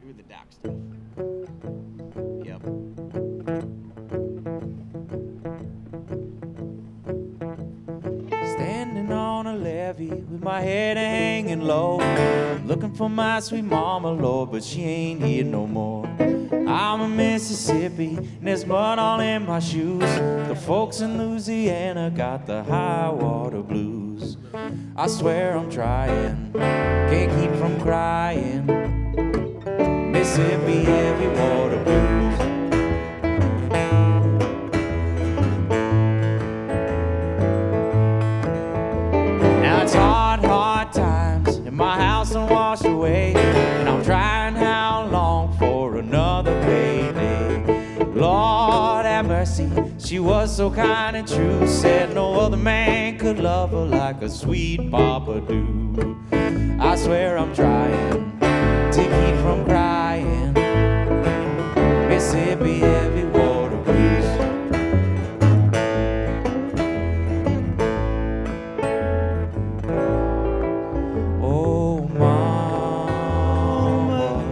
You're the doc stuff. Yep. Standing on a levee with my head hanging low, looking for my sweet mama, Lord, but she ain't here no more. I'm in Mississippi, and there's mud all in my shoes. The folks in Louisiana got the high water blues. I swear I'm trying, can't keep from crying. Mississippi heavy water blues. Now it's hard times, and my house done washed away, and I'm trying how long for another payday. Lord have mercy, she was so kind and true, said no other man could love her like a sweet papa do. I swear I'm trying to keep from crying. Mississippi heavy water blues. Oh, mama,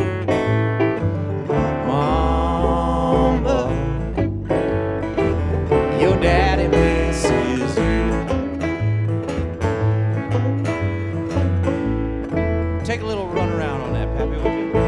mama, your daddy misses you. Take a little run around on that, Pappy, would you?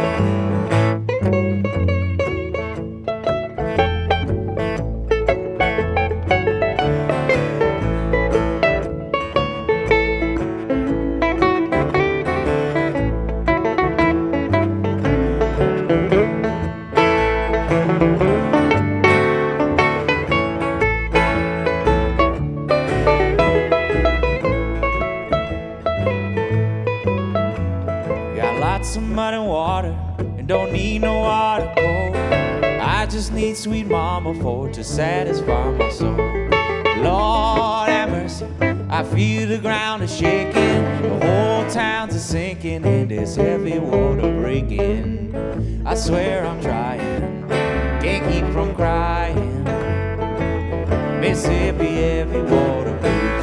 Got lots of mud and water, and don't need no water cold. I just need sweet mama for to satisfy my soul. Lord have mercy, I feel the ground is shaking, the whole town's a sinking, and there's heavy water breaking. I swear I'm trying, can't keep from crying. Mississippi heavy water blues.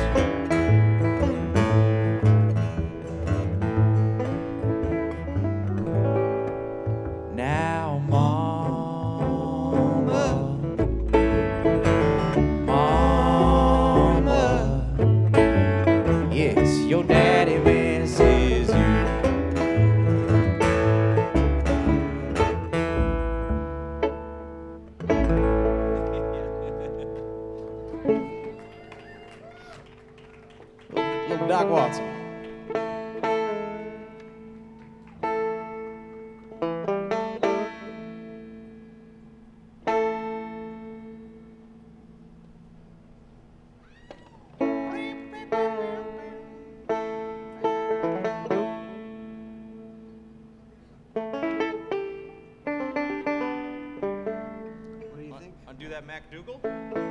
Now, mama, mama, yes, your daddy misses you. Little Doc Watson. What do you think? Undo that MacDougal?